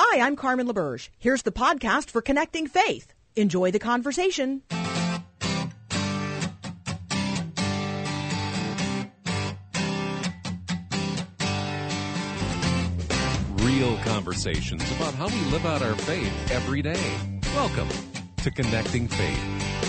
Hi, I'm Carmen LaBerge. Here's the podcast for Connecting Faith. Enjoy the conversation. Real conversations about how we live out our faith every day. Welcome to Connecting Faith.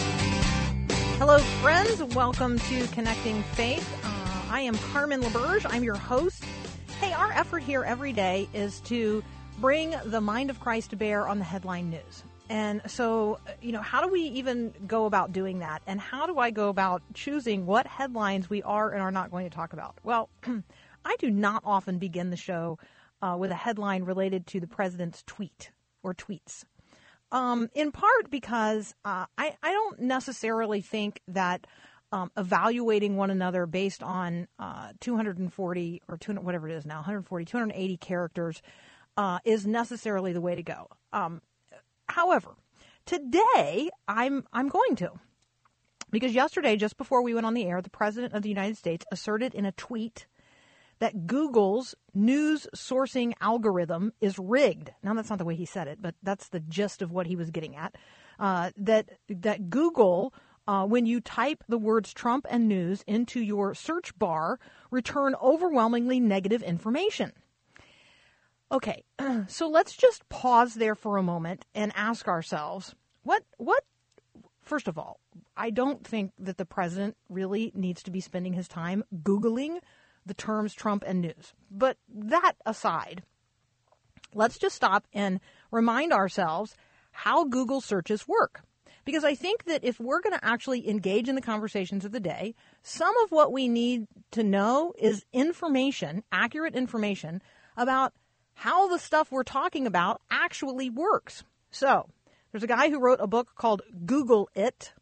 Hello, friends. Welcome to Connecting Faith. I am Carmen LaBerge. I'm your host. Hey, our effort here every day is to bring the mind of Christ to bear on the headline news. And so, how do we even go about doing that? And how do I go about choosing what headlines we are and are not going to talk about? Well, I do not often begin the show with a headline related to the president's tweet or tweets. In part because I don't necessarily think that evaluating one another based on 240 or 200, whatever it is now, 140, 280 characters is necessarily the way to go. However, today I'm going to. Because yesterday, just before we went on the air, the President of the United States asserted in a tweet that Google's news sourcing algorithm is rigged. Now, that's not the way he said it, but that's the gist of what he was getting at. That Google, when you type the words Trump and news into your search bar, return overwhelmingly negative information. Okay, so let's just pause there for a moment and ask ourselves, first of all, I don't think that the president really needs to be spending his time Googling the terms Trump and news. But that aside, let's just stop and remind ourselves how Google searches work. Because I think that if we're going to actually engage in the conversations of the day, some of what we need to know is information, accurate information about how the stuff we're talking about actually works. So there's a guy who wrote a book called Google It.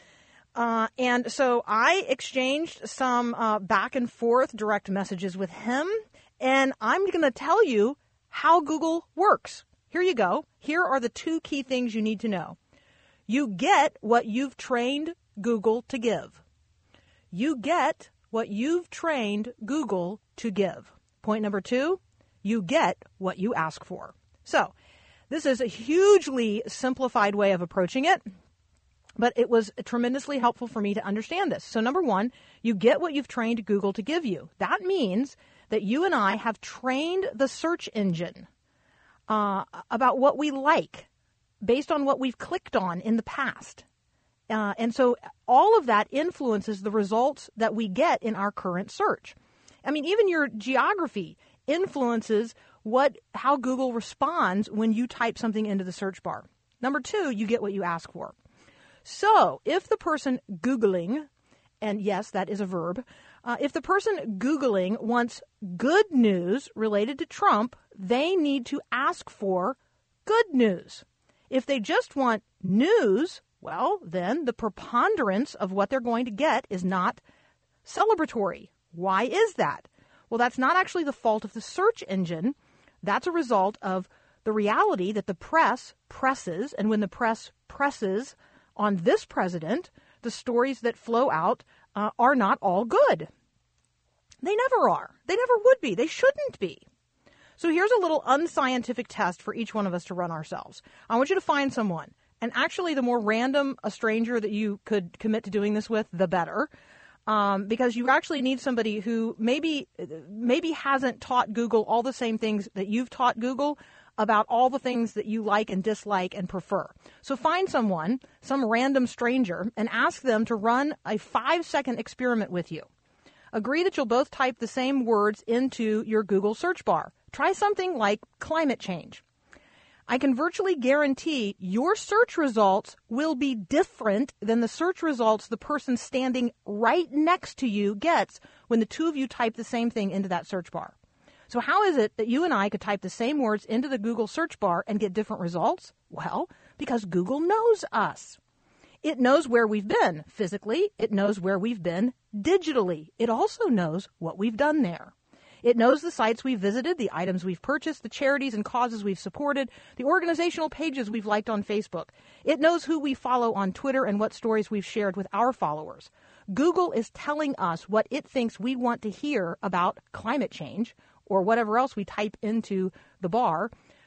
And so I exchanged some back and forth direct messages with him, and I'm going to tell you how Google works. Here you go. Here are the two key things you need to know. You get what you've trained Google to give. You get what you've trained Google to give. Point number two, you get what you ask for. So this is a hugely simplified way of approaching it. But it was tremendously helpful for me to understand this. So number one, you get what you've trained Google to give you. That means that you and I have trained the search engine about what we like based on what we've clicked on in the past. And so all of that influences the results that we get in our current search. I mean, even your geography influences how Google responds when you type something into the search bar. Number two, you get what you ask for. So if the person Googling, and yes, that is a verb, if the person Googling wants good news related to Trump, they need to ask for good news. If they just want news, well, then the preponderance of what they're going to get is not celebratory. Why is that? Well, that's not actually the fault of the search engine. That's a result of the reality that the press presses, and when the press presses on this president, the stories that flow out are not all good. They never are. They never would be. They shouldn't be. So here's a little unscientific test for each one of us to run ourselves. I want you to find someone, and actually the more random a stranger that you could commit to doing this with, the better, because you actually need somebody who maybe hasn't taught Google all the same things that you've taught Google about all the things that you like and dislike and prefer. So find someone, some random stranger, and ask them to run a 5-second experiment with you. Agree that you'll both type the same words into your Google search bar. Try something like climate change. I can virtually guarantee your search results will be different than the search results the person standing right next to you gets when the two of you type the same thing into that search bar. So how is it that you and I could type the same words into the Google search bar and get different results? Well, because Google knows us. It knows where we've been physically. It knows where we've been digitally. It also knows what we've done there. It knows the sites we've visited, the items we've purchased, the charities and causes we've supported, the organizational pages we've liked on Facebook. It knows who we follow on Twitter and what stories we've shared with our followers. Google is telling us what it thinks we want to hear about climate change or whatever else we type into the bar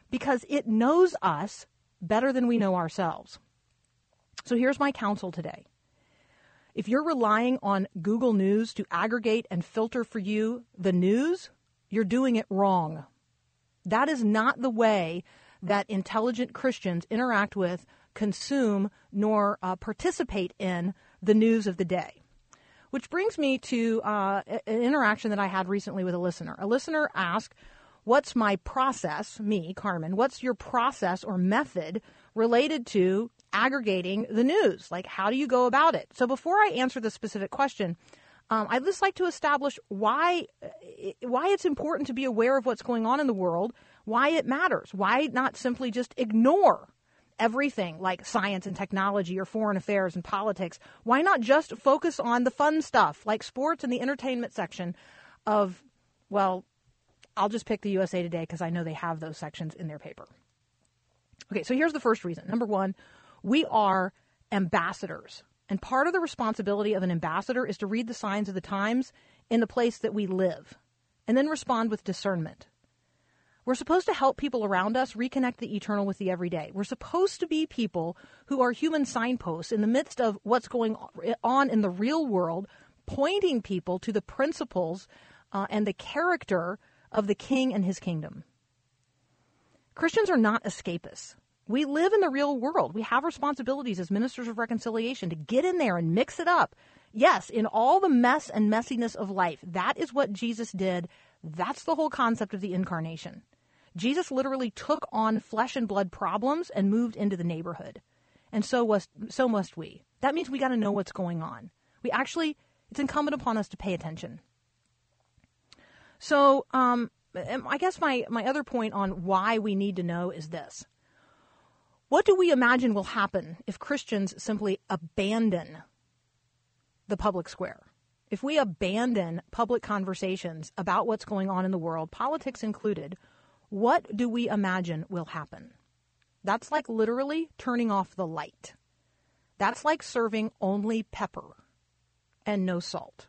because it knows us better than we know ourselves. So here's my counsel today. If you're relying on Google News to aggregate and filter for you the news, you're doing it wrong. That is not the way that intelligent Christians interact with, consume, nor participate in the news of the day. Which brings me to an interaction that I had recently with a listener. A listener asked, what's my process, me, Carmen, what's your process or method related to aggregating the news? Like, how do you go about it? So before I answer the specific question, I'd just like to establish why it's important to be aware of what's going on in the world, why it matters, why not simply just ignore everything like science and technology or foreign affairs and politics. Why not just focus on the fun stuff like sports and the entertainment section of, well, I'll just pick the USA Today because I know they have those sections in their paper. Okay, so here's the first reason. Number one, we are ambassadors. And part of the responsibility of an ambassador is to read the signs of the times in the place that we live and then respond with discernment. We're supposed to help people around us reconnect the eternal with the everyday. We're supposed to be people who are human signposts in the midst of what's going on in the real world, pointing people to the principles and the character of the King and his kingdom. Christians are not escapists. We live in the real world. We have responsibilities as ministers of reconciliation to get in there and mix it up. Yes, in all the mess and messiness of life. That is what Jesus did. That's the whole concept of the incarnation. Jesus literally took on flesh and blood problems and moved into the neighborhood. And so must we. That means we got to know what's going on. It's incumbent upon us to pay attention. So I guess my other point on why we need to know is this. What do we imagine will happen if Christians simply abandon the public square? If we abandon public conversations about what's going on in the world, politics included, what do we imagine will happen? That's like literally turning off the light. That's like serving only pepper and no salt.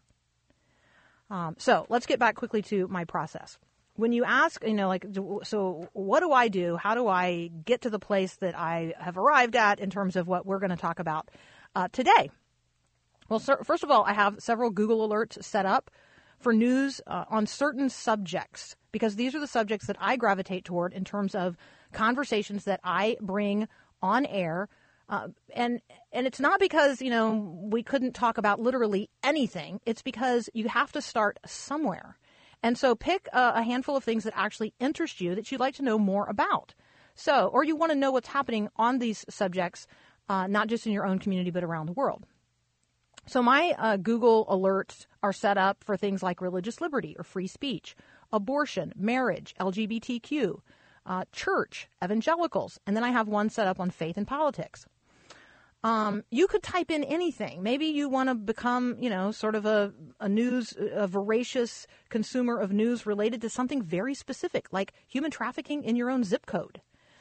So let's get back quickly to my process. When you ask, so what do I do? How do I get to the place that I have arrived at in terms of what we're going to talk about today? Well, first of all, I have several Google alerts set up for news on certain subjects, because these are the subjects that I gravitate toward in terms of conversations that I bring on air. And it's not because, we couldn't talk about literally anything. It's because you have to start somewhere. And so pick a handful of things that actually interest you that you'd like to know more about. So, or you want to know what's happening on these subjects, not just in your own community, but around the world. So my Google alerts are set up for things like religious liberty or free speech, abortion, marriage, LGBTQ, church, evangelicals, and then I have one set up on faith and politics. You could type in anything. Maybe you want to become, sort of a voracious consumer of news related to something very specific, like human trafficking in your own zip code.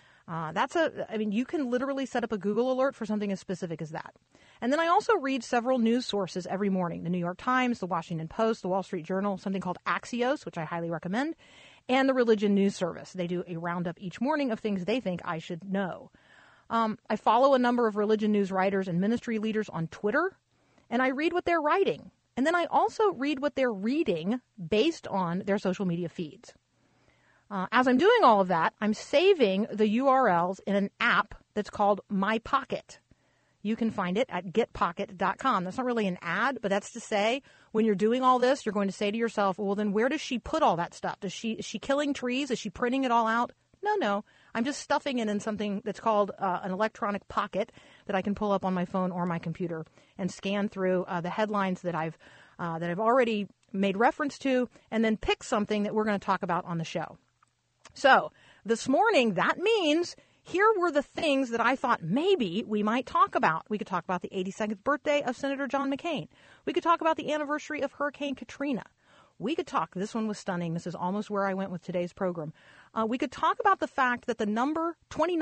You can literally set up a Google alert for something as specific as that. And then I also read several news sources every morning: the New York Times, the Washington Post, the Wall Street Journal, something called Axios, which I highly recommend, and the Religion News Service. They do a roundup each morning of things they think I should know. I follow a number of religion news writers and ministry leaders on Twitter, and I read what they're writing. And then I also read what they're reading based on their social media feeds. As I'm doing all of that, I'm saving the URLs in an app that's called My Pocket. You can find it at getpocket.com. That's not really an ad, but that's to say when you're doing all this, you're going to say to yourself, well, then where does she put all that stuff? Is she killing trees? Is she printing it all out? No. I'm just stuffing it in something that's called an electronic pocket that I can pull up on my phone or my computer and scan through the headlines that I've already made reference to, and then pick something that we're going to talk about on the show. So this morning, that means here were the things that I thought maybe we might talk about. We could talk about the 82nd birthday of Senator John McCain. We could talk about the anniversary of Hurricane Katrina. We could talk, this one was stunning, this is almost where I went with today's program. We could talk about the fact that the number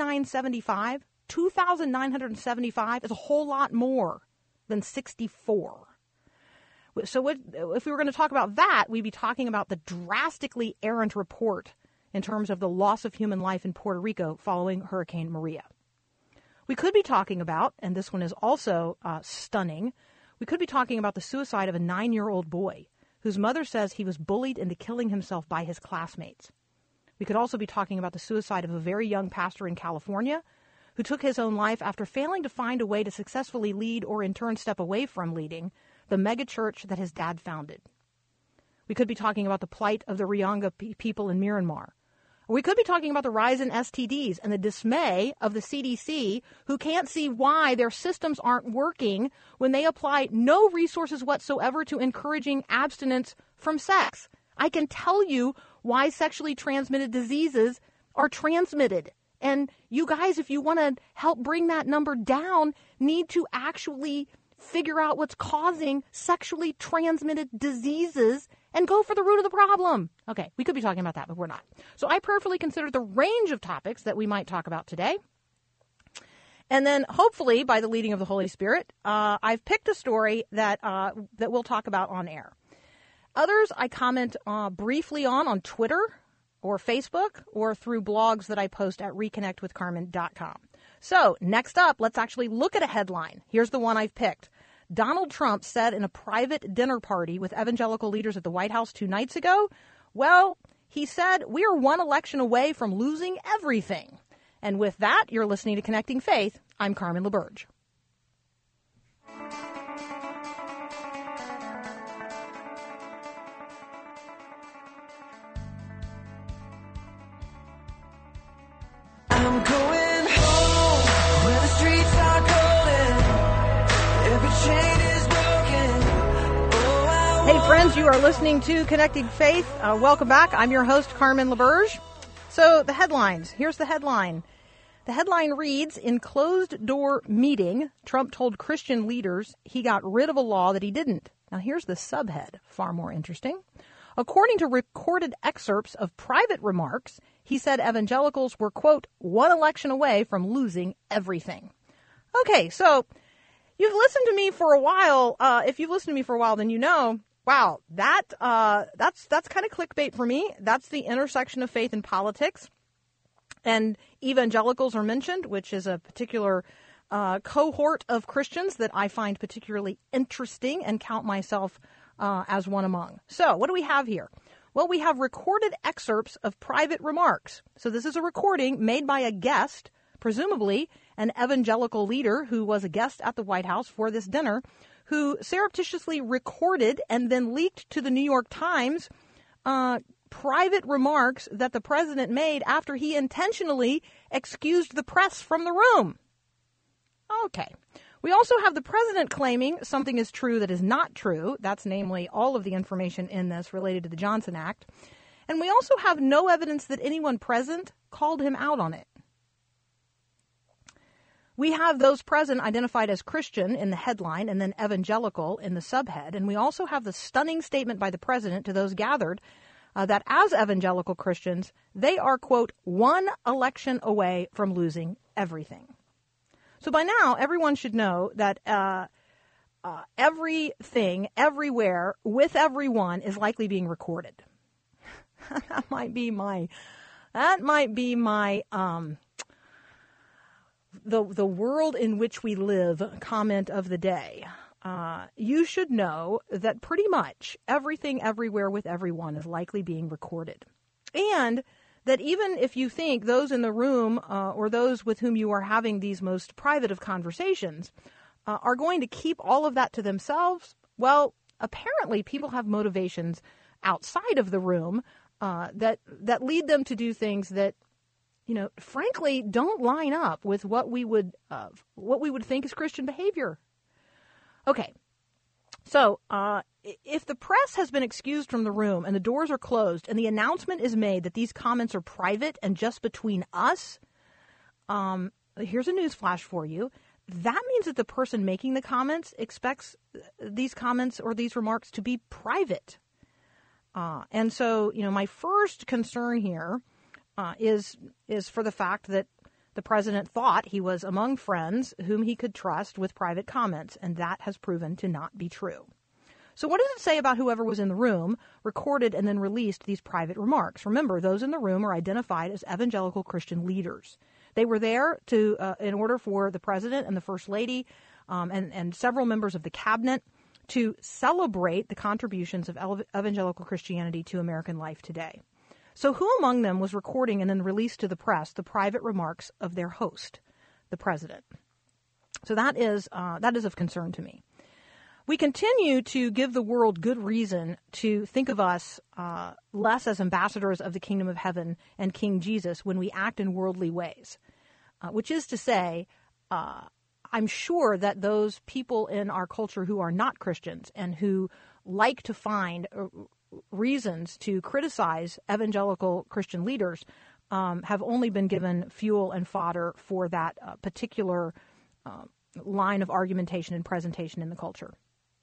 2,975, is a whole lot more than 64. So if we were going to talk about that, we'd be talking about the drastically errant report in terms of the loss of human life in Puerto Rico following Hurricane Maria. We could be talking about, and this one is also stunning, we could be talking about the suicide of a 9-year-old boy whose mother says he was bullied into killing himself by his classmates. We could also be talking about the suicide of a very young pastor in California who took his own life after failing to find a way to successfully lead or in turn step away from leading the megachurch that his dad founded. We could be talking about the plight of the Rohingya people in Myanmar. Or we could be talking about the rise in STDs and the dismay of the CDC, who can't see why their systems aren't working when they apply no resources whatsoever to encouraging abstinence from sex. I can tell you why sexually transmitted diseases are transmitted. And you guys, if you want to help bring that number down, need to actually figure out what's causing sexually transmitted diseases and go for the root of the problem. Okay, we could be talking about that, but we're not. So I prayerfully consider the range of topics that we might talk about today. And then hopefully, by the leading of the Holy Spirit, I've picked a story that we'll talk about on air. Others I comment briefly on Twitter or Facebook or through blogs that I post at reconnectwithcarmen.com. So next up, let's actually look at a headline. Here's the one I've picked. Donald Trump said in a private dinner party with evangelical leaders at the White House 2 nights ago, well, he said, we are one election away from losing everything. And with that, you're listening to Connecting Faith. I'm Carmen LaBerge. I'm going home where the streets are golden. Every chain is broken. Oh, hey, friends, you are listening to Connecting Faith. Welcome back. I'm your host, Carmen LaBerge. So the headlines. Here's the headline. The headline reads, in closed-door meeting, Trump told Christian leaders he got rid of a law that he didn't. Now, here's the subhead, far more interesting. According to recorded excerpts of private remarks, he said evangelicals were, quote, one election away from losing everything. Okay, so you've listened to me for a while. If you've listened to me for a while, then you know, wow, that's kind of clickbait for me. That's the intersection of faith and politics. And evangelicals are mentioned, which is a particular cohort of Christians that I find particularly interesting and count myself as one among. So what do we have here? Well, we have recorded excerpts of private remarks. So this is a recording made by a guest, presumably an evangelical leader who was a guest at the White House for this dinner, who surreptitiously recorded and then leaked to the New York Times private remarks that the president made after he intentionally excused the press from the room. Okay. We also have the president claiming something is true that is not true. That's namely all of the information in this related to the Johnson Act. And we also have no evidence that anyone present called him out on it. We have those present identified as Christian in the headline and then evangelical in the subhead. And we also have the stunning statement by the president to those gathered that as evangelical Christians, they are, quote, one election away from losing everything. So by now, everyone should know that everything, everywhere, with everyone is likely being recorded. That might be my the world in which we live comment of the day. You should know that pretty much everything, everywhere, with everyone is likely being recorded. And that even if you think those in the room or those with whom you are having these most private of conversations are going to keep all of that to themselves, well, apparently people have motivations outside of the room that lead them to do things that, you know, frankly, don't line up with what we would think is Christian behavior. Okay, so if the press has been excused from the room and the doors are closed and the announcement is made that these comments are private and just between us, here's a news flash for you. That means that the person making the comments expects these comments or these remarks to be private. And so, you know, my first concern here is for the fact that the president thought he was among friends whom he could trust with private comments, and that has proven to not be true. So what does it say about whoever was in the room, recorded and then released these private remarks? Remember, those in the room are identified as evangelical Christian leaders. They were there in order for the president and the first lady and several members of the cabinet to celebrate the contributions of evangelical Christianity to American life today. So who among them was recording and then released to the press the private remarks of their host, the president? So that is of concern to me. We continue to give the world good reason to think of us less as ambassadors of the kingdom of heaven and King Jesus when we act in worldly ways, which is to say, I'm sure that those people in our culture who are not Christians and who like to find reasons to criticize evangelical Christian leaders have only been given fuel and fodder for that particular line of argumentation and presentation in the culture.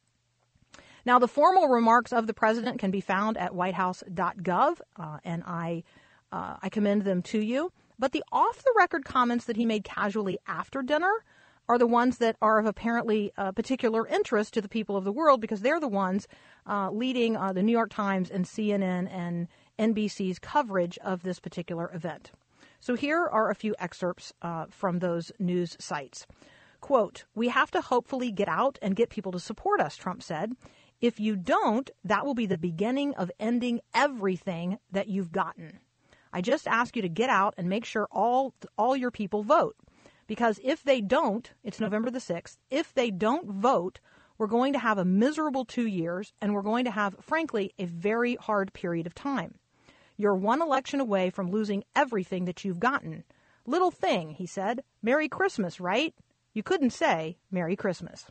Now, the formal remarks of the president can be found at whitehouse.gov, and I commend them to you. But the off-the-record comments that he made casually after dinner are the ones that are of apparently particular interest to the people of the world, because they're the ones leading the New York Times and CNN and NBC's coverage of this particular event. So here are a few excerpts from those news sites. Quote, "We have to hopefully get out and get people to support us," Trump said. "If you don't, that will be the beginning of ending everything that you've gotten. I just ask you to get out and make sure all your people vote. Because if they don't, it's November the 6th, if they don't vote, we're going to have a miserable 2 years, and we're going to have, frankly, a very hard period of time. You're one election away from losing everything that you've gotten. Little thing," he said. "Merry Christmas, right? You couldn't say Merry Christmas."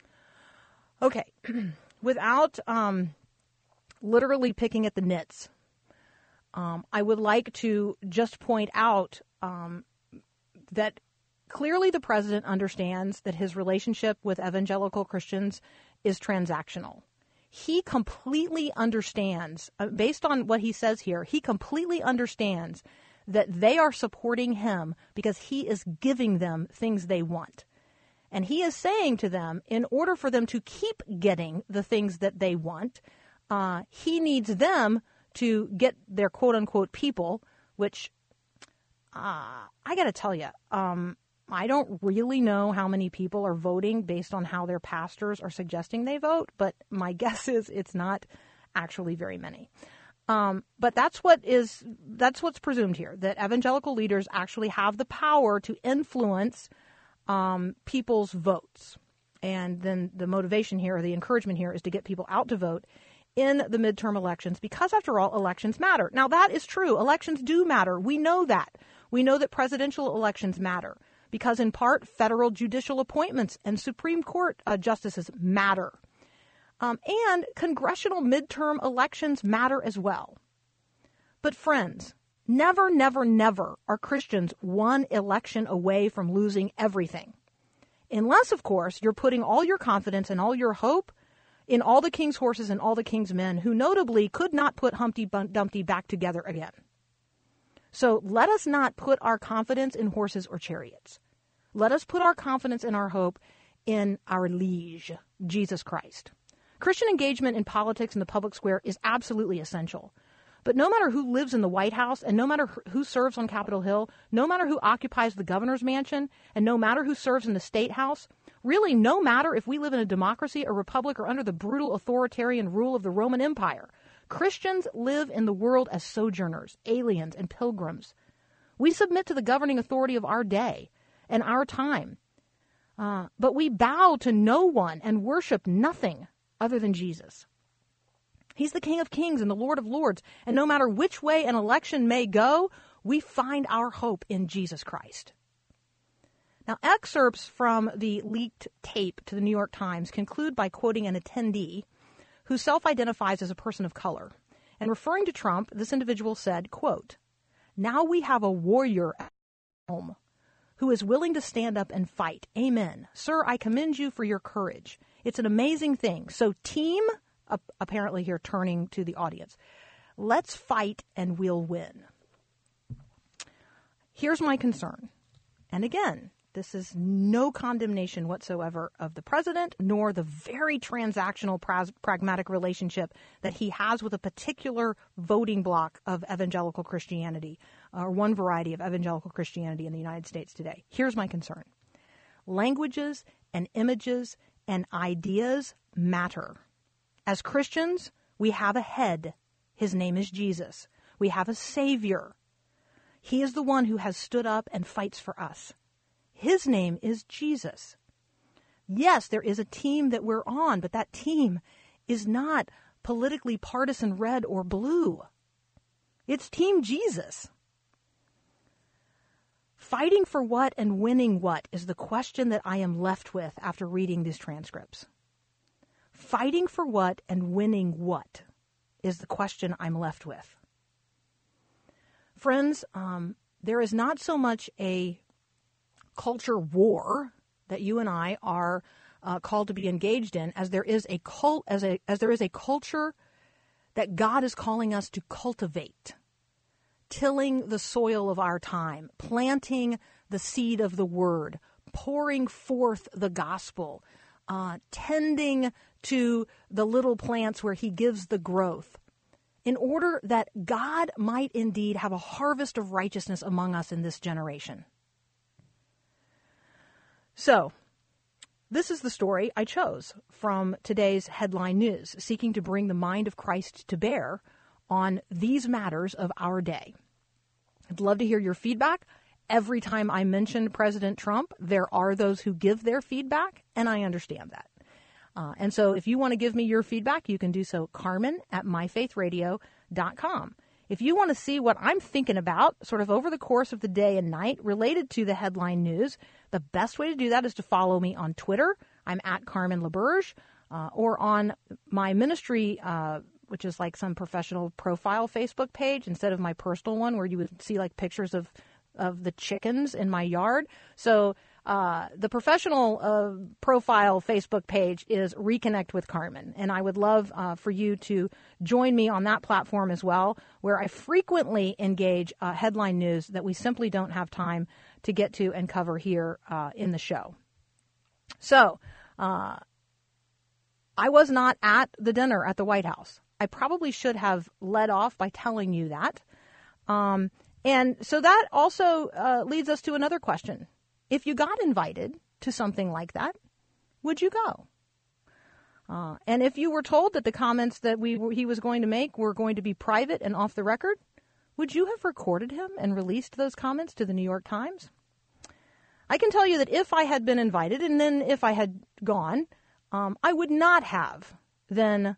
Okay. Without literally picking at the nits, I would like to just point out that clearly the president understands that his relationship with evangelical Christians is transactional. He completely understands, based on what he says here, he completely understands that they are supporting him because he is giving them things they want. And he is saying to them, in order for them to keep getting the things that they want, he needs them to get their quote-unquote people, which I got to tell you, I don't really know how many people are voting based on how their pastors are suggesting they vote, but my guess is it's not actually very many. But that's what's presumed here, that evangelical leaders actually have the power to influence people's votes. And then the motivation here, or the encouragement here, is to get people out to vote in the midterm elections, because after all, elections matter. Now, that is true. Elections do matter. We know that. We know that presidential elections matter because, in part, federal judicial appointments and Supreme Court justices matter. And congressional midterm elections matter as well. But friends, never, never, never are Christians one election away from losing everything. Unless, of course, you're putting all your confidence and all your hope in all the king's horses and all the king's men, who notably could not put Humpty Dumpty back together again. So let us not put our confidence in horses or chariots. Let us put our confidence and our hope in our liege, Jesus Christ. Christian engagement in politics in the public square is absolutely essential. But no matter who lives in the White House, and no matter who serves on Capitol Hill, no matter who occupies the governor's mansion, and no matter who serves in the State House, really no matter if we live in a democracy, a republic, or under the brutal authoritarian rule of the Roman Empire, Christians live in the world as sojourners, aliens, and pilgrims. We submit to the governing authority of our day and our time. But we bow to no one and worship nothing other than Jesus. He's the King of Kings and the Lord of Lords. And no matter which way an election may go, we find our hope in Jesus Christ. Now, excerpts from the leaked tape to the New York Times conclude by quoting an attendee who self-identifies as a person of color. And referring to Trump, this individual said, quote, "Now we have a warrior at home who is willing to stand up and fight. Amen. Sir, I commend you for your courage. It's an amazing thing. So team," apparently here turning to the audience, "let's fight and we'll win." Here's my concern. And again, This is no condemnation whatsoever of the president, nor the very transactional, pragmatic relationship that he has with a particular voting bloc of evangelical Christianity, or one variety of evangelical Christianity in the United States today. Here's my concern. Languages and images and ideas matter. As Christians, we have a head. His name is Jesus. We have a Savior. He is the one who has stood up and fights for us. His name is Jesus. Yes, there is a team that we're on, but that team is not politically partisan red or blue. It's Team Jesus. Fighting for what and winning what is the question that I am left with after reading these transcripts. Fighting for what and winning what is the question I'm left with. Friends, there is not so much a culture war that you and I are called to be engaged in as there is a culture that God is calling us to cultivate, tilling the soil of our time, planting the seed of the word, pouring forth the gospel, tending to the little plants where he gives the growth, in order that God might indeed have a harvest of righteousness among us in this generation. So, this is the story I chose from today's headline news, seeking to bring the mind of Christ to bear on these matters of our day. I'd love to hear your feedback. Every time I mention President Trump, there are those who give their feedback, and I understand that. And so if you want to give me your feedback, you can do so, Carmen@myfaithradio.com. If you want to see what I'm thinking about sort of over the course of the day and night related to the headline news, the best way to do that is to follow me on Twitter. I'm at Carmen LaBerge, or on my ministry, which is like some professional profile Facebook page instead of my personal one where you would see like pictures of the chickens in my yard. So the professional profile Facebook page is Reconnect with Carmen, and I would love for you to join me on that platform as well, where I frequently engage headline news that we simply don't have time to get to and cover here in the show. So I was not at the dinner at the White House. I probably should have led off by telling you that. And so that also leads us to another question. If you got invited to something like that, would you go? And if you were told that the comments that he was going to make were going to be private and off the record, would you have recorded him and released those comments to the New York Times? I can tell you that if I had been invited and then if I had gone, I would not have then,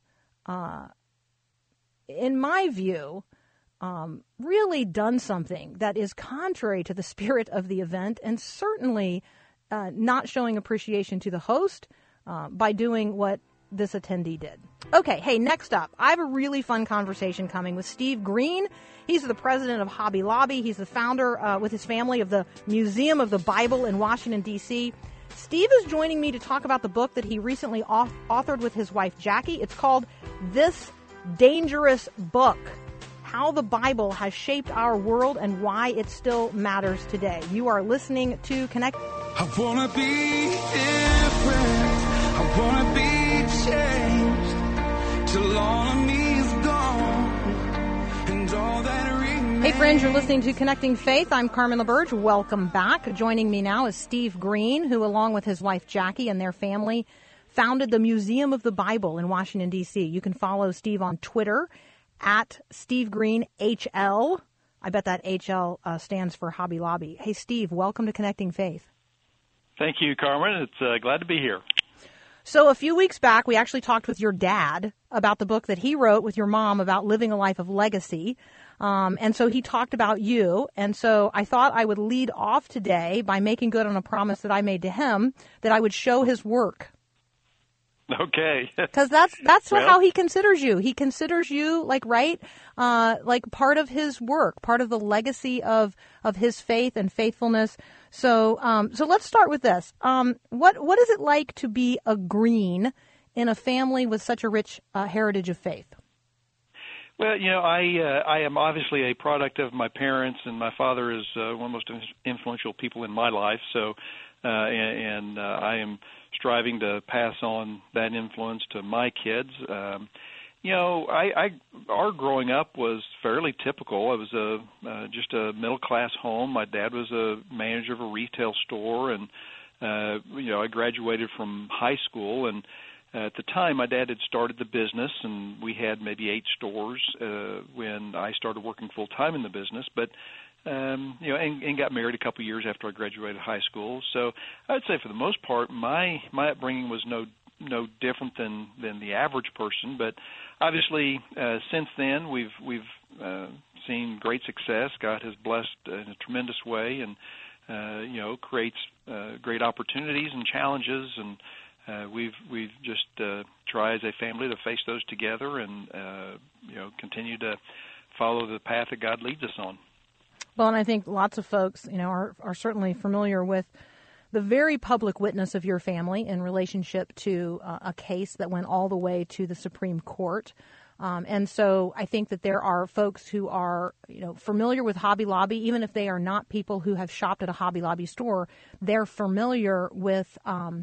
in my view, really done something that is contrary to the spirit of the event, and certainly not showing appreciation to the host by doing what this attendee did. Okay, hey, next up, I have a really fun conversation coming with Steve Green. He's the president of Hobby Lobby. He's the founder with his family of the Museum of the Bible in Washington, D.C. Steve is joining me to talk about the book that he recently authored with his wife, Jackie. It's called This Dangerous Book: How the Bible Has Shaped Our World and Why It Still Matters Today. You are listening to Connect. I wanna be different. I wanna be changed till all of me is gone and all that remains. Hey friends, you're listening to Connecting Faith. I'm Carmen LaBerge. Welcome back. Joining me now is Steve Green, who along with his wife Jackie and their family founded the Museum of the Bible in Washington, D.C. You can follow Steve on Twitter at Steve Green HL. I bet that HL stands for Hobby Lobby. Hey, Steve, welcome to Connecting Faith. Thank you, Carmen. It's glad to be here. So a few weeks back, we actually talked with your dad about the book that he wrote with your mom about living a life of legacy. And so he talked about you. And so I thought I would lead off today by making good on a promise that I made to him that I would show his work. Okay. Because that's how he considers you. He considers you like part of his work, part of the legacy of his faith and faithfulness. So let's start with this. What is it like to be a Green in a family with such a rich heritage of faith? Well, I am obviously a product of my parents, and my father is one of the most influential people in my life. So, and I am striving to pass on that influence to my kids. Our growing up was fairly typical. It was just a middle class home. My dad was a manager of a retail store, and I graduated from high school, and at the time, my dad had started the business, and we had maybe 8 stores when I started working full time in the business. But and got married a couple years after I graduated high school. So I'd say for the most part, my upbringing was no different than the average person. But obviously, since then, we've seen great success. God has blessed in a tremendous way, and creates great opportunities and challenges, and we've just tried as a family to face those together and continue to follow the path that God leads us on. Well, and I think lots of folks, are certainly familiar with the very public witness of your family in relationship to a case that went all the way to the Supreme Court. And so I think that there are folks who are, familiar with Hobby Lobby, even if they are not people who have shopped at a Hobby Lobby store. They're familiar with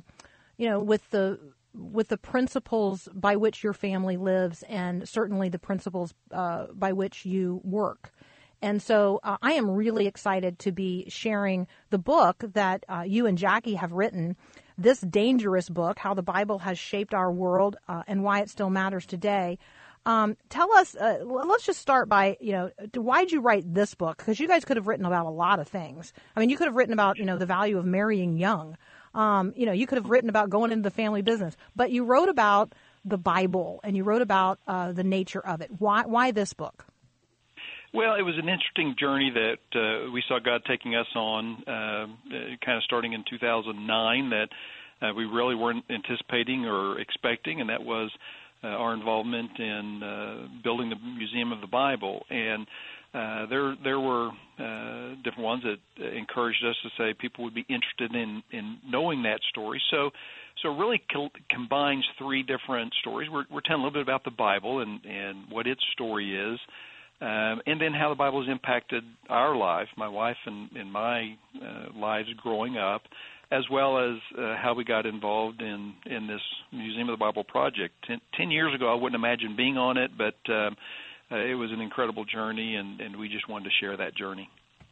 with the principles by which your family lives, and certainly the principles by which you work. And so I am really excited to be sharing the book that you and Jackie have written, This Dangerous Book, How the Bible Has Shaped Our World and Why It Still Matters Today. Tell us, let's just start by, why'd you write this book? Because you guys could have written about a lot of things. I mean, you could have written about, the value of marrying young. You could have written about going into the family business. But you wrote about the Bible, and you wrote about the nature of it. Why this book? Well, it was an interesting journey that we saw God taking us on, kind of starting in 2009, that we really weren't anticipating or expecting, and that was our involvement in building the Museum of the Bible. And there were different ones that encouraged us to say people would be interested in knowing that story. So really combines 3 different stories. We're telling a little bit about the Bible and what its story is. And then how the Bible has impacted our life, my wife and my lives growing up, as well as how we got involved in this Museum of the Bible project. 10 years ago, I wouldn't imagine being on it, but it was an incredible journey, and we just wanted to share that journey.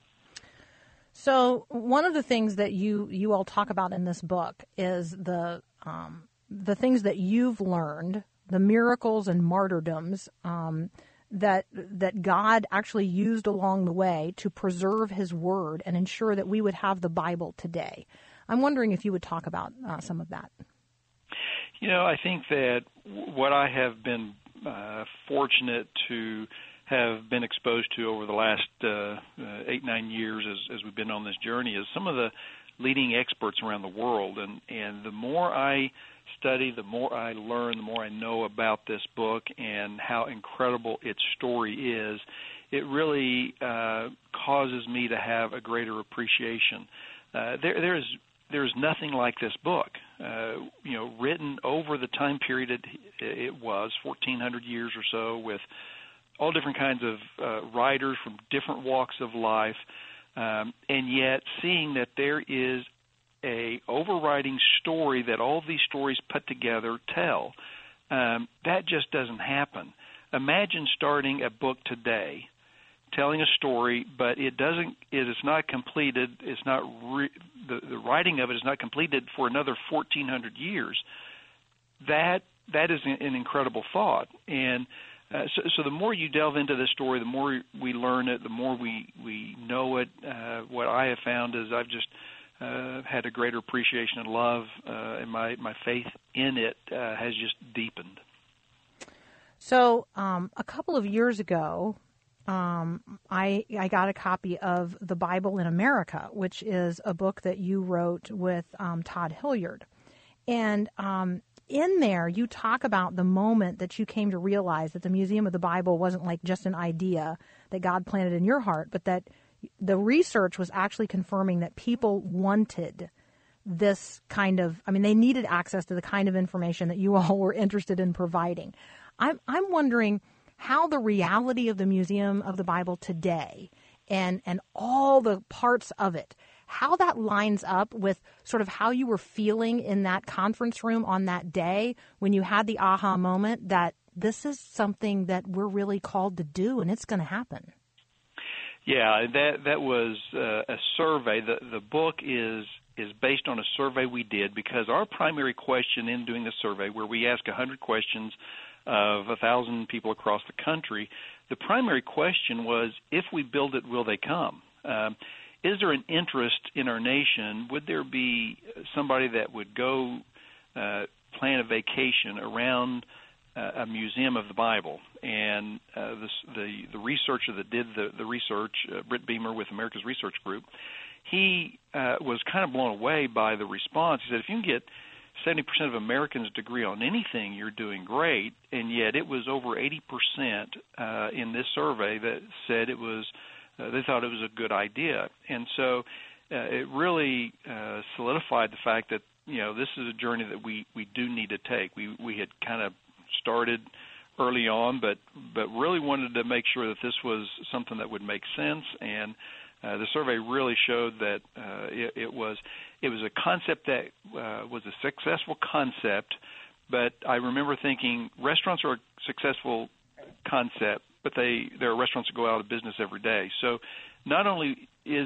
So one of the things that you all talk about in this book is the things that you've learned, the miracles and martyrdoms that God actually used along the way to preserve His Word and ensure that we would have the Bible today. I'm wondering if you would talk about some of that. I think that what I have been fortunate to have been exposed to over the last 8-9 years as we've been on this journey is some of the leading experts around the world. And the more I study, the more I learn, the more I know about this book and how incredible its story is. It really causes me to have a greater appreciation. There's nothing like this book, written over the time period it was, 1,400 years or so, with all different kinds of writers from different walks of life, and yet seeing that there is a overriding story that all of these stories put together tell. That just doesn't happen. Imagine starting a book today, telling a story, but it is not completed. It's not the writing of it is not completed for another 1,400 years. That is an incredible thought, and so the more you delve into this story, the more we learn it, the more we know it. What I have found is I've just had a greater appreciation and love, and my faith in it has just deepened. So a couple of years ago, I got a copy of The Bible in America, which is a book that you wrote with Todd Hilliard. And in there, you talk about the moment that you came to realize that the Museum of the Bible wasn't like just an idea that God planted in your heart, but that the research was actually confirming that people wanted this kind of, they needed access to the kind of information that you all were interested in providing. I'm wondering, how the reality of the Museum of the Bible today and all the parts of it, how that lines up with sort of how you were feeling in that conference room on that day when you had the aha moment that this is something that we're really called to do and it's going to happen. Yeah, that was a survey. The book is based on a survey we did because our primary question in doing the survey, where we ask 100 questions of 1,000 people across the country, the primary question was, if we build it, will they come? Is there an interest in our nation? Would there be somebody that would go plan a vacation around a museum of the Bible? And the researcher that did the research, Britt Beamer with America's Research Group, he was kind of blown away by the response. He said, if you can get 70% of Americans to agree on anything, you're doing great. And yet it was over 80% in this survey that said it was they thought it was a good idea. And so it really solidified the fact that, this is a journey that we do need to take. We had kind of started early on, but really wanted to make sure that this was something that would make sense. And the survey really showed that it was a concept that was a successful concept. But I remember thinking restaurants are a successful concept, but there are restaurants that go out of business every day. So not only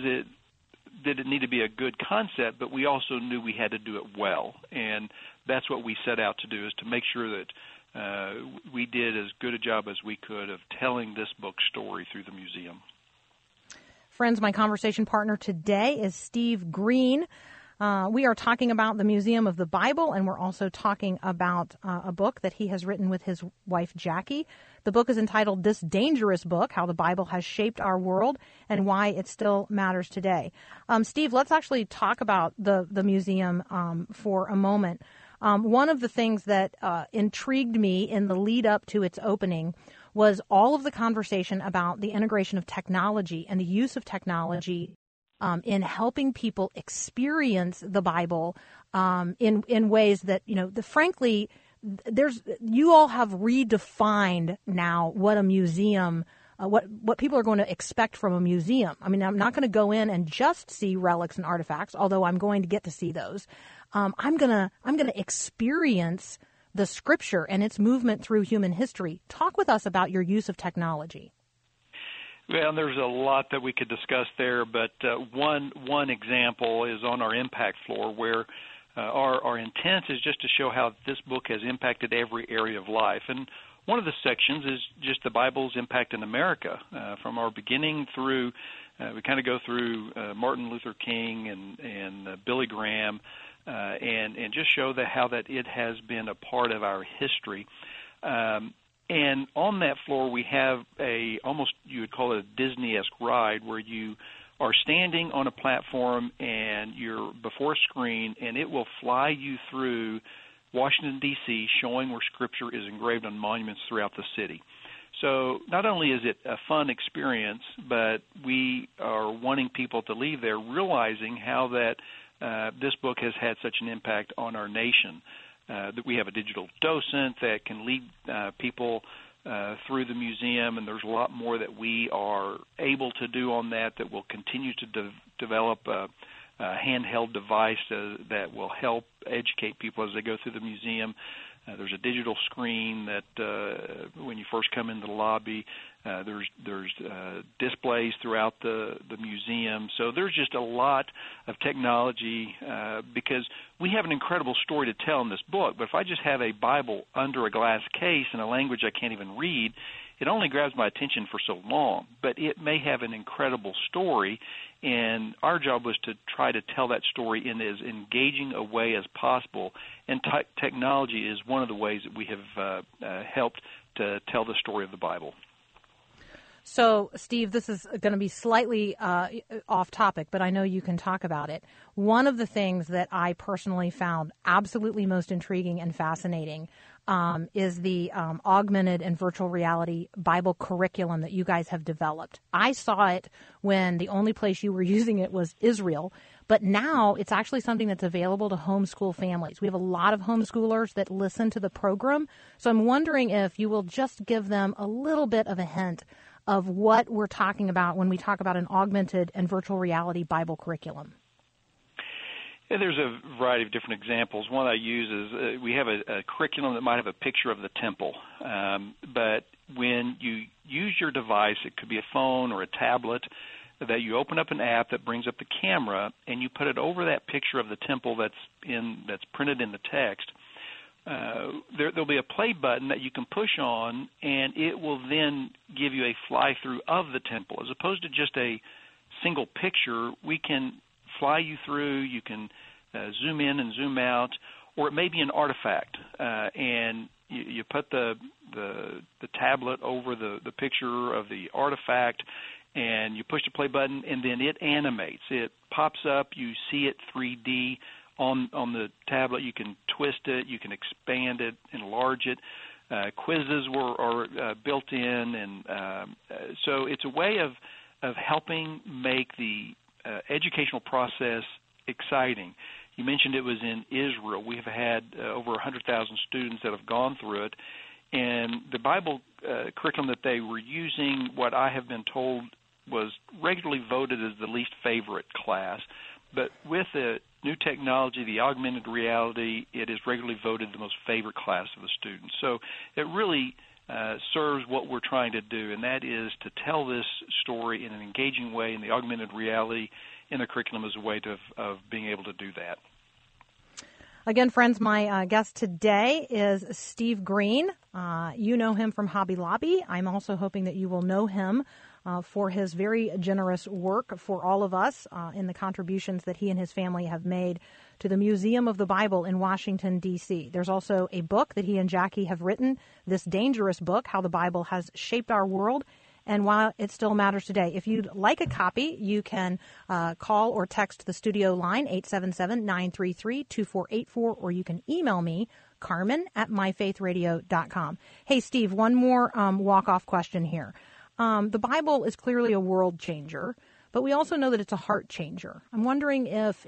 did it need to be a good concept, but we also knew we had to do it well. And that's what we set out to do, is to make sure that we did as good a job as we could of telling this book's story through the museum. Friends, my conversation partner today is Steve Green. We are talking about the Museum of the Bible, and we're also talking about a book that he has written with his wife, Jackie. The book is entitled This Dangerous Book, How the Bible Has Shaped Our World and Why It Still Matters Today. Steve, let's actually talk about the museum for a moment. One of the things that intrigued me in the lead up to its opening was all of the conversation about the integration of technology and the use of technology in helping people experience the Bible in ways that, frankly, you all have redefined now what a museum, what people are going to expect from a museum. I mean, I'm not going to go in and just see relics and artifacts, although I'm going to get to see those. I'm gonna experience the Scripture and its movement through human history. Talk with us about your use of technology. Well, there's a lot that we could discuss there, but one example is on our impact floor, where our intent is just to show how this book has impacted every area of life. And one of the sections is just the Bible's impact in America, from our beginning through, we kind of go through Martin Luther King and Billy Graham, and just show how that it has been a part of our history. And on that floor, we have almost, you would call it a Disney-esque ride, where you are standing on a platform and you're before a screen, and it will fly you through Washington, D.C., showing where Scripture is engraved on monuments throughout the city. So not only is it a fun experience, but we are wanting people to leave there realizing how that this book has had such an impact on our nation. That we have a digital docent that can lead people through the museum, and there's a lot more that we are able to do on that will continue to develop a handheld device that will help educate people as they go through the museum. There's a digital screen that when you first come into the lobby, there's displays throughout the museum. So there's just a lot of technology because we have an incredible story to tell in this book. But if I just have a Bible under a glass case in a language I can't even read, it only grabs my attention for so long. But it may have an incredible story, and our job was to try to tell that story in as engaging a way as possible. And technology is one of the ways that we have helped to tell the story of the Bible. So, Steve, this is going to be slightly off topic, but I know you can talk about it. One of the things that I personally found absolutely most intriguing and fascinating is the augmented and virtual reality Bible curriculum that you guys have developed. I saw it when the only place you were using it was Israel, But now it's actually something that's available to homeschool families. We have a lot of homeschoolers that listen to the program. So I'm wondering if you will just give them a little bit of a hint of what we're talking about when we talk about an augmented and virtual reality Bible curriculum. Yeah, there's a variety of different examples. One I use is we have a curriculum that might have a picture of the temple. But when you use your device, it could be a phone or a tablet, that you open up an app that brings up the camera and you put it over that picture of the temple that's printed in the text. There'll be a play button that you can push on, and it will then give you a fly-through of the temple. As opposed to just a single picture, we can fly you through, you can zoom in and zoom out, or it may be an artifact, and you put the tablet over the picture of the artifact, and you push the play button, and then it animates. It pops up, you see it 3D on the tablet. You can twist it, you can expand it, enlarge it. Quizzes are built in, and so it's a way of helping make the educational process exciting. You mentioned it was in Israel. We have had over 100,000 students that have gone through it, and the Bible curriculum that they were using, what I have been told, was regularly voted as the least favorite class. But with the new technology, the augmented reality, it is regularly voted the most favorite class of the students. So it really serves what we're trying to do, and that is to tell this story in an engaging way, and the augmented reality in the curriculum is a way of being able to do that. Again, friends, my guest today is Steve Green. You know him from Hobby Lobby. I'm also hoping that you will know him for his very generous work for all of us in the contributions that he and his family have made to the Museum of the Bible in Washington, D.C. There's also a book that he and Jackie have written, This Dangerous Book, How the Bible Has Shaped Our World and Why It Still Matters Today. If you'd like a copy, you can call or text the studio line, 877-933-2484, or you can email me, Carmen@myfaithradio.com. Hey, Steve, one more walk-off question here. The Bible is clearly a world changer, but we also know that it's a heart changer. I'm wondering if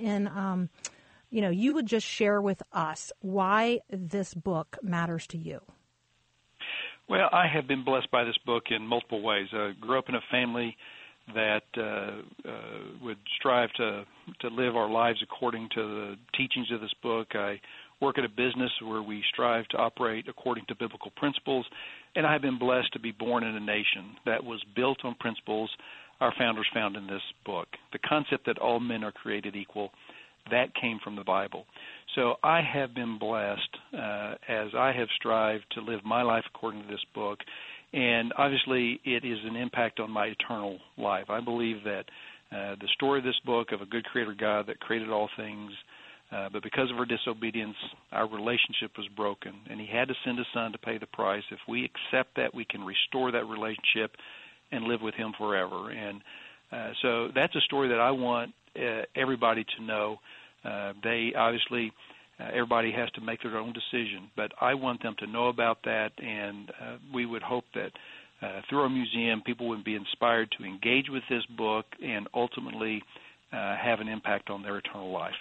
you would just share with us why this book matters to you. Well, I have been blessed by this book in multiple ways. I grew up in a family that would strive to live our lives according to the teachings of this book. I work at a business where we strive to operate according to biblical principles, and I have been blessed to be born in a nation that was built on principles our founders found in this book. The concept that all men are created equal, that came from the Bible. So I have been blessed as I have strived to live my life according to this book, and obviously it is an impact on my eternal life. I believe that the story of this book of a good creator God that created all things, but because of our disobedience, our relationship was broken, and he had to send his son to pay the price. If we accept that, we can restore that relationship and live with him forever. And so that's a story that I want everybody to know. They obviously, everybody has to make their own decision, but I want them to know about that, and we would hope that through our museum, people would be inspired to engage with this book and ultimately have an impact on their eternal life.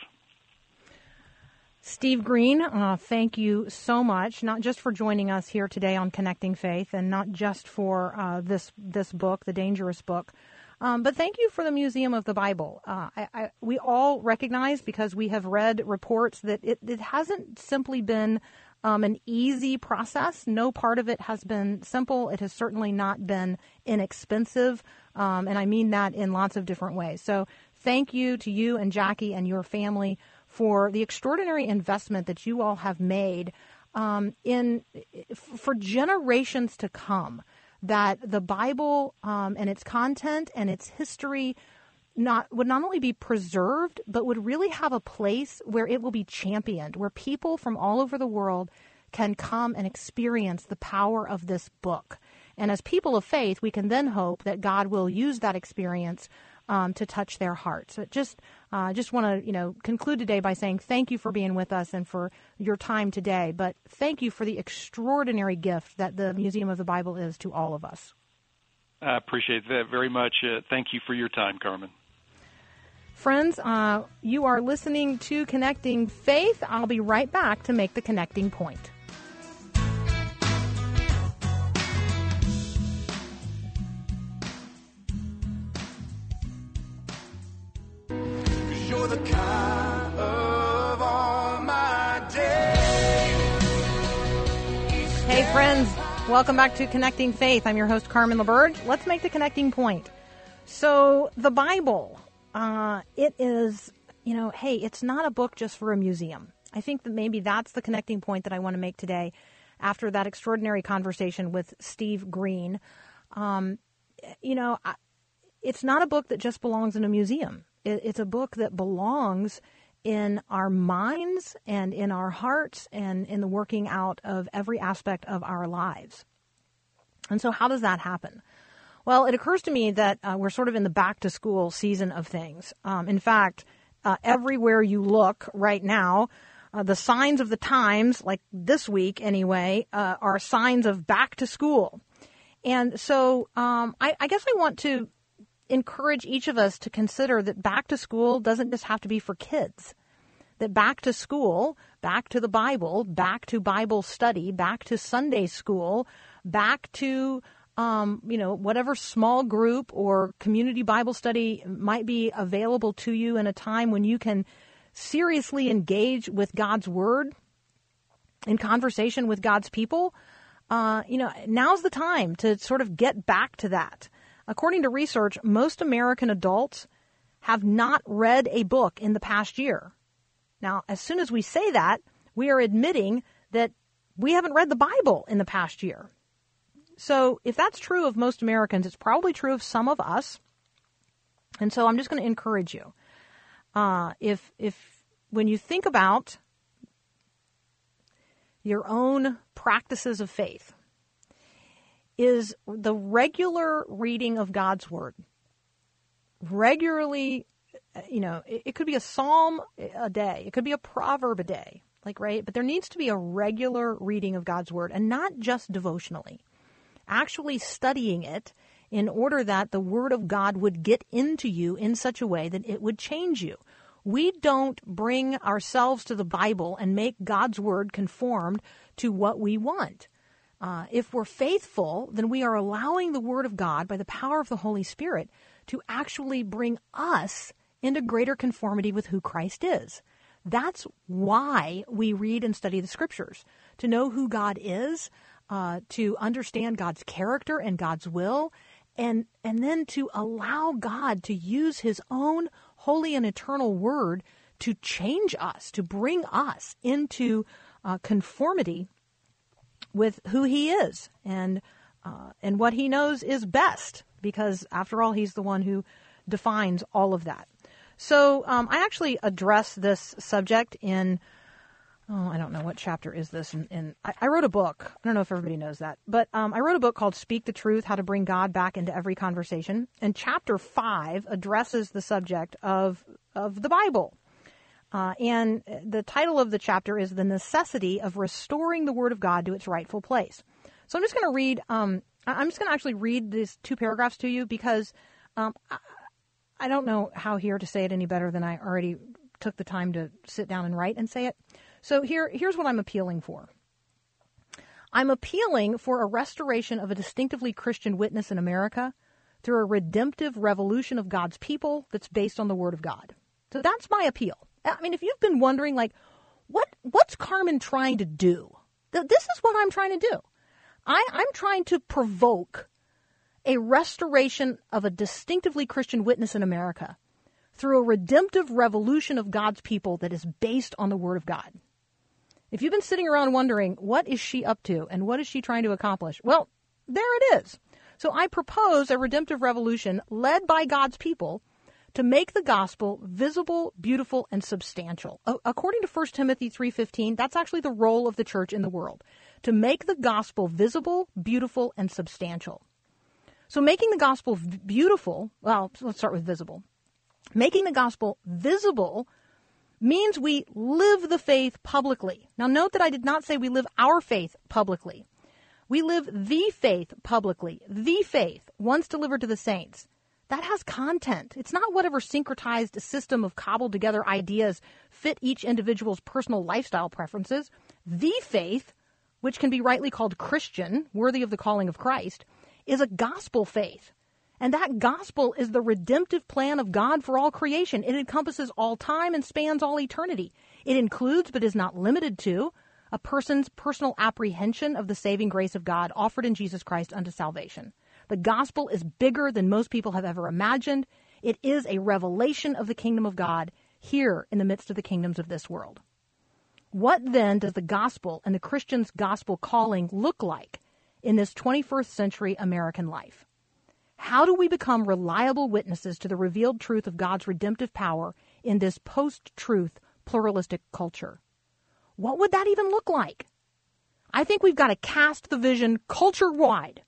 Steve Green, thank you so much, not just for joining us here today on Connecting Faith, and not just for this book, The Dangerous Book, but thank you for the Museum of the Bible. We all recognize, because we have read reports, that it hasn't simply been an easy process. No part of it has been simple. It has certainly not been inexpensive, and I mean that in lots of different ways. So thank you to you and Jackie and your family for the extraordinary investment that you all have made for generations to come, that the Bible and its content and its history would not only be preserved, but would really have a place where it will be championed, where people from all over the world can come and experience the power of this book. And as people of faith, we can then hope that God will use that experience to touch their hearts. So just want to conclude today by saying thank you for being with us and for your time today. But thank you for the extraordinary gift that the Museum of the Bible is to all of us. I appreciate that very much. Thank you for your time, Carmen. Friends, you are listening to Connecting Faith. I'll be right back to make the connecting point. You're the kind of all my days. Hey, friends. Welcome back to Connecting Faith. I'm your host, Carmen LaBerge. Let's make the connecting point. So, the Bible, it is, hey, it's not a book just for a museum. I think that maybe that's the connecting point that I want to make today after that extraordinary conversation with Steve Green. It's not a book that just belongs in a museum. It's a book that belongs in our minds and in our hearts and in the working out of every aspect of our lives. And so how does that happen? Well, it occurs to me that we're sort of in the back-to-school season of things. In fact, everywhere you look right now, the signs of the times, like this week anyway, are signs of back to school. And so I guess I want to encourage each of us to consider that back to school doesn't just have to be for kids. That back to school, back to the Bible, back to Bible study, back to Sunday school, back to whatever small group or community Bible study might be available to you in a time when you can seriously engage with God's Word in conversation with God's people. Now's the time to sort of get back to that. According to research, most American adults have not read a book in the past year. Now, as soon as we say that, we are admitting that we haven't read the Bible in the past year. So if that's true of most Americans, it's probably true of some of us. And so I'm just going to encourage you. If when you think about your own practices of faith, is the regular reading of God's Word. Regularly, it could be a psalm a day. It could be a proverb a day, right? But there needs to be a regular reading of God's Word, and not just devotionally. Actually studying it in order that the Word of God would get into you in such a way that it would change you. We don't bring ourselves to the Bible and make God's Word conformed to what we want. If we're faithful, then we are allowing the Word of God, by the power of the Holy Spirit, to actually bring us into greater conformity with who Christ is. That's why we read and study the Scriptures, to know who God is, to understand God's character and God's will, and then to allow God to use His own holy and eternal Word to change us, to bring us into conformity with who He is and what He knows is best, because after all, He's the one who defines all of that. So I actually address this subject in, I don't know what chapter is this. I wrote a book. I don't know if everybody knows that, but I wrote a book called Speak the Truth, How to Bring God Back into Every Conversation. And chapter 5 addresses the subject of the Bible. And the title of the chapter is The Necessity of Restoring the Word of God to its Rightful Place. So I'm just going to read, I'm just going to actually read these 2 paragraphs to you, because I don't know how here to say it any better than I already took the time to sit down and write and say it. So here's what I'm appealing for. I'm appealing for a restoration of a distinctively Christian witness in America through a redemptive revolution of God's people that's based on the Word of God. So that's my appeal. I mean, if you've been wondering, what's Carmen trying to do? This is what I'm trying to do. I'm trying to provoke a restoration of a distinctively Christian witness in America through a redemptive revolution of God's people that is based on the Word of God. If you've been sitting around wondering, what is she up to and what is she trying to accomplish? Well, there it is. So I propose a redemptive revolution led by God's people to make the gospel visible, beautiful, and substantial. According to 1 Timothy 3:15, that's actually the role of the church in the world, to make the gospel visible, beautiful, and substantial. So making the gospel beautiful, well, let's start with visible. Making the gospel visible means we live the faith publicly. Now note that I did not say we live our faith publicly. We live the faith publicly, the faith once delivered to the saints, that has content. It's not whatever syncretized system of cobbled together ideas fit each individual's personal lifestyle preferences. The faith, which can be rightly called Christian, worthy of the calling of Christ, is a gospel faith. And that gospel is the redemptive plan of God for all creation. It encompasses all time and spans all eternity. It includes, but is not limited to, a person's personal apprehension of the saving grace of God offered in Jesus Christ unto salvation. The gospel is bigger than most people have ever imagined. It is a revelation of the kingdom of God here in the midst of the kingdoms of this world. What then does the gospel and the Christian's gospel calling look like in this 21st century American life? How do we become reliable witnesses to the revealed truth of God's redemptive power in this post-truth pluralistic culture? What would that even look like? I think we've got to cast the vision culture-wide.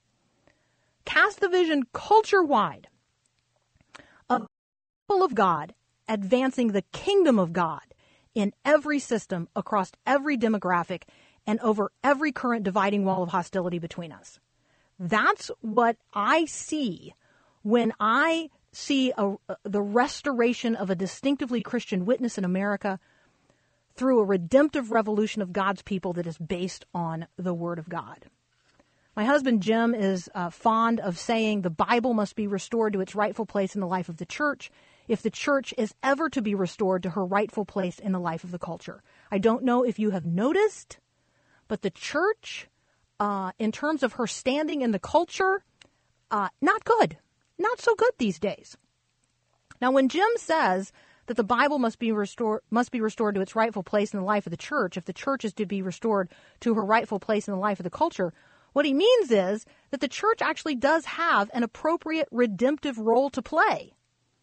Cast the vision culture-wide of the people of God advancing the kingdom of God in every system, across every demographic, and over every current dividing wall of hostility between us. That's what I see when I see the restoration of a distinctively Christian witness in America through a redemptive revolution of God's people that is based on the Word of God. My husband, Jim, is fond of saying the Bible must be restored to its rightful place in the life of the church if the church is ever to be restored to her rightful place in the life of the culture. I don't know if you have noticed, but the church, in terms of her standing in the culture, not good. Not so good these days. Now, when Jim says that the Bible must be restored to its rightful place in the life of the church, if the church is to be restored to her rightful place in the life of the culture, what he means is that the church actually does have an appropriate redemptive role to play.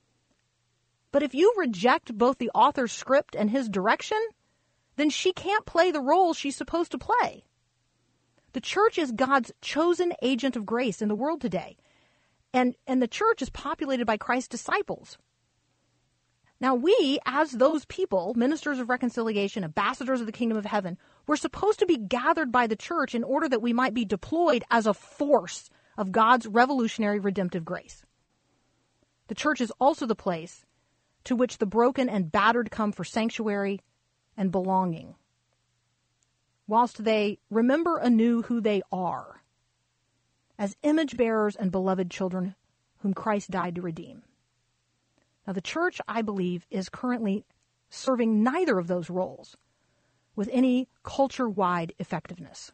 But if you reject both the author's script and his direction, then she can't play the role she's supposed to play. The church is God's chosen agent of grace in the world today. And the church is populated by Christ's disciples. Now we, as those people, ministers of reconciliation, ambassadors of the kingdom of heaven, we're supposed to be gathered by the church in order that we might be deployed as a force of God's revolutionary redemptive grace. The church is also the place to which the broken and battered come for sanctuary and belonging, whilst they remember anew who they are as image bearers and beloved children whom Christ died to redeem. Now, the church, I believe, is currently serving neither of those roles with any culture-wide effectiveness.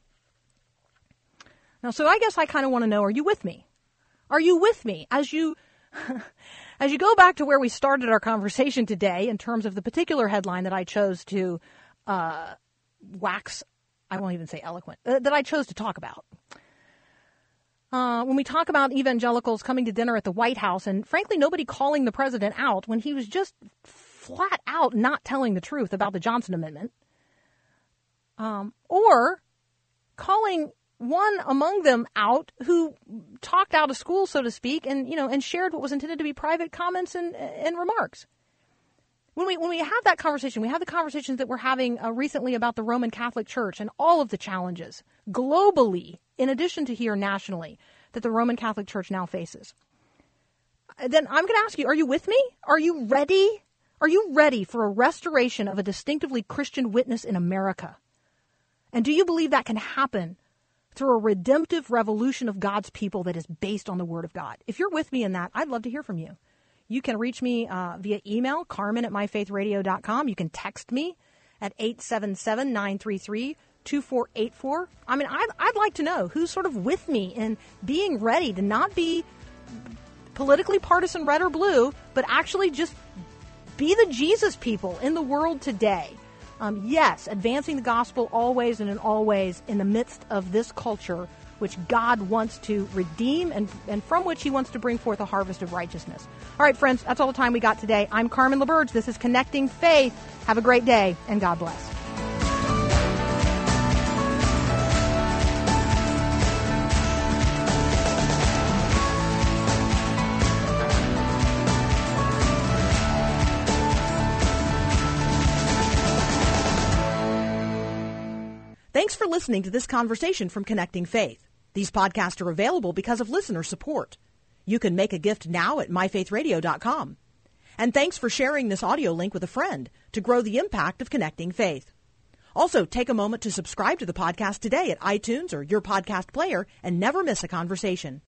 Now, so I guess I kind of want to know, are you with me? Are you with me as you go back to where we started our conversation today in terms of the particular headline that I chose to wax, I won't even say eloquent, that I chose to talk about? When we talk about evangelicals coming to dinner at the White House and, frankly, nobody calling the president out when he was just flat out not telling the truth about the Johnson Amendment, or calling one among them out who talked out of school, so to speak, and shared what was intended to be private comments and remarks. When we have that conversation, we have the conversations that we're having recently about the Roman Catholic Church and all of the challenges globally, in addition to here nationally, that the Roman Catholic Church now faces. Then I'm going to ask you, are you with me? Are you ready? Are you ready for a restoration of a distinctively Christian witness in America? And do you believe that can happen through a redemptive revolution of God's people that is based on the Word of God? If you're with me in that, I'd love to hear from you. You can reach me via email, carmen@myfaithradio.com. You can text me at 877-933-2484. I mean, I'd like to know who's sort of with me in being ready to not be politically partisan, red or blue, but actually just be the Jesus people in the world today. Yes, advancing the gospel always and in all ways in the midst of this culture which God wants to redeem and from which he wants to bring forth a harvest of righteousness. All right, friends, that's all the time we got today. I'm Carmen LaBerge. This is Connecting Faith. Have a great day, and God bless. Thanks for listening to this conversation from Connecting Faith. These podcasts are available because of listener support. You can make a gift now at myfaithradio.com. And thanks for sharing this audio link with a friend to grow the impact of connecting faith. Also, take a moment to subscribe to the podcast today at iTunes or your podcast player and never miss a conversation.